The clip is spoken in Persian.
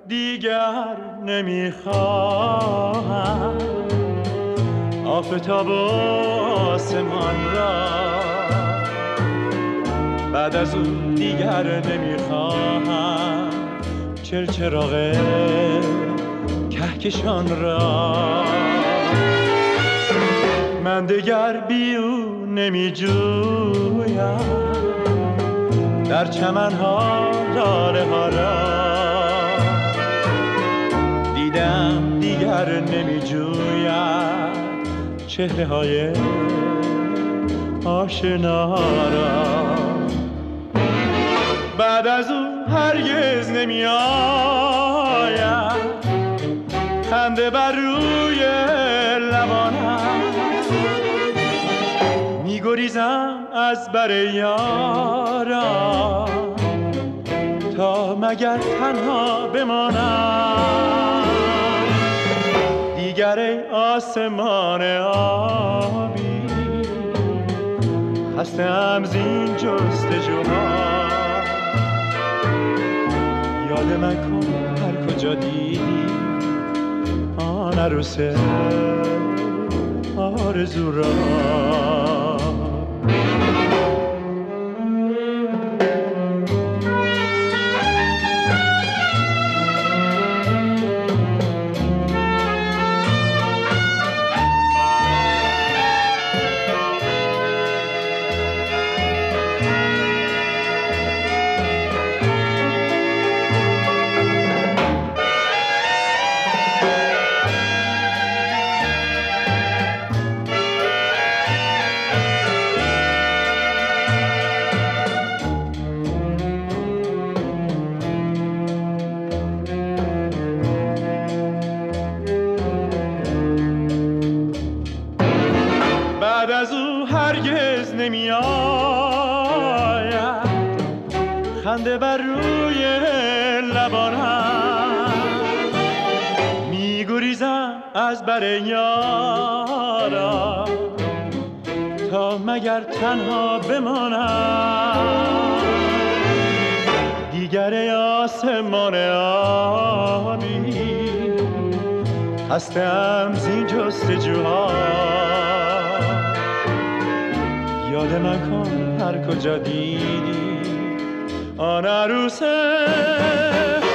دیگر نمیخواهم آفتاب و آسمان را، بعد از اون دیگر نمیخواهم چراغ کهکشان را. من دیگر بی او نمیجویم در چمنها لاله ها را، دیدم دیگر نمیجوید چهره های آشنا را. بعد از او هرگز نمیآید خنده بر روی لبانم، میگریزم از بر یارم تا مگر تنها بمانم. دیگر ای آسمان آبی خسته‌ام زین جستجوها، یاد من کن هر کجا دیدی آن عروس آرزو را. بعد از او هرگز نمیآید خنده بر روی لبانم، میگریزم از بر یارم تا مگر تنها بمانم. دیگر ای آسمان آبی خسته‌ام زین جستجوها، یاد من کن هر کجا دیدی آن عروس